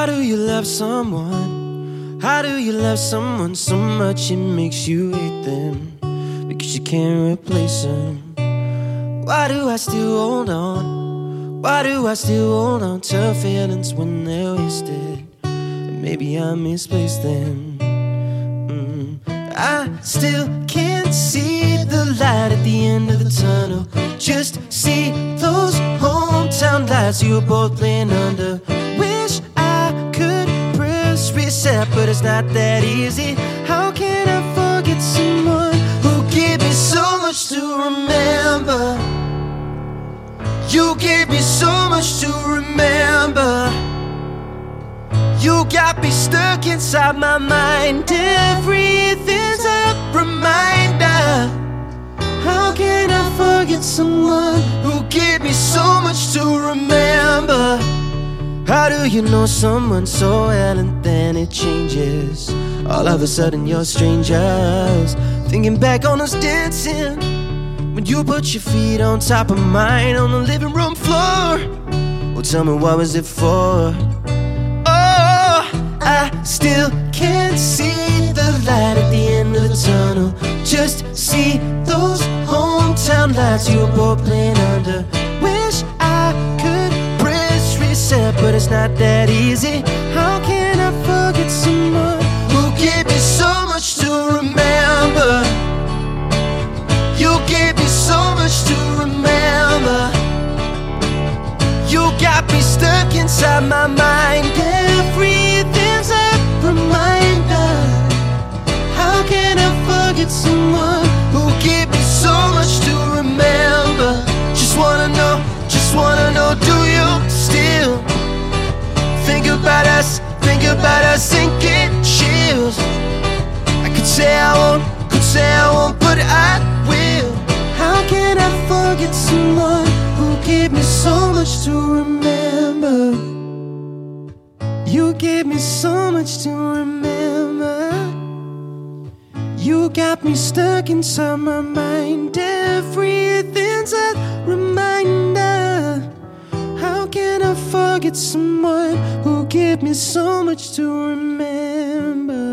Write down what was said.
How do you love someone? How do you love someone so much it makes you hate them? Because you can't replace them. Why do I still hold on? Why do I still hold on to feelings when they're wasted? Maybe I misplaced them. I still can't see the light at the end of the tunnel. Just see those hometown lights you were both playing under. Wish I could press reset, but it's not that easy. How can I forget someone who gave me so much to remember? You gave me so much to remember. You got me stuck inside my mind. Everything's a reminder. How can I forget someone who gave me so much to remember? How do you know someone so well and then it changes? All of a sudden you're strangers. Thinking back on us dancing when you put your feet on top of mine on the living room floor. Well, tell me, what was it for? I still can't see the light at the end of the tunnel. Just see those hometown lights you were both playing under. Wish I could press reset, but it's not that easy. How can I forget someone who gave me so much to remember? You gave me so much to remember. You got me stuck inside my mind. Everything's a reminder. How can I forget someone who gave me so much to remember? Just wanna know, do you still think about us and get chills? I could say I won't, but I will. How can I forget someone who gave me so much to remember? You gave me so much to remember. You got me stuck inside my mind. Everything's a reminder. How can I forget someone who gave me so much to remember?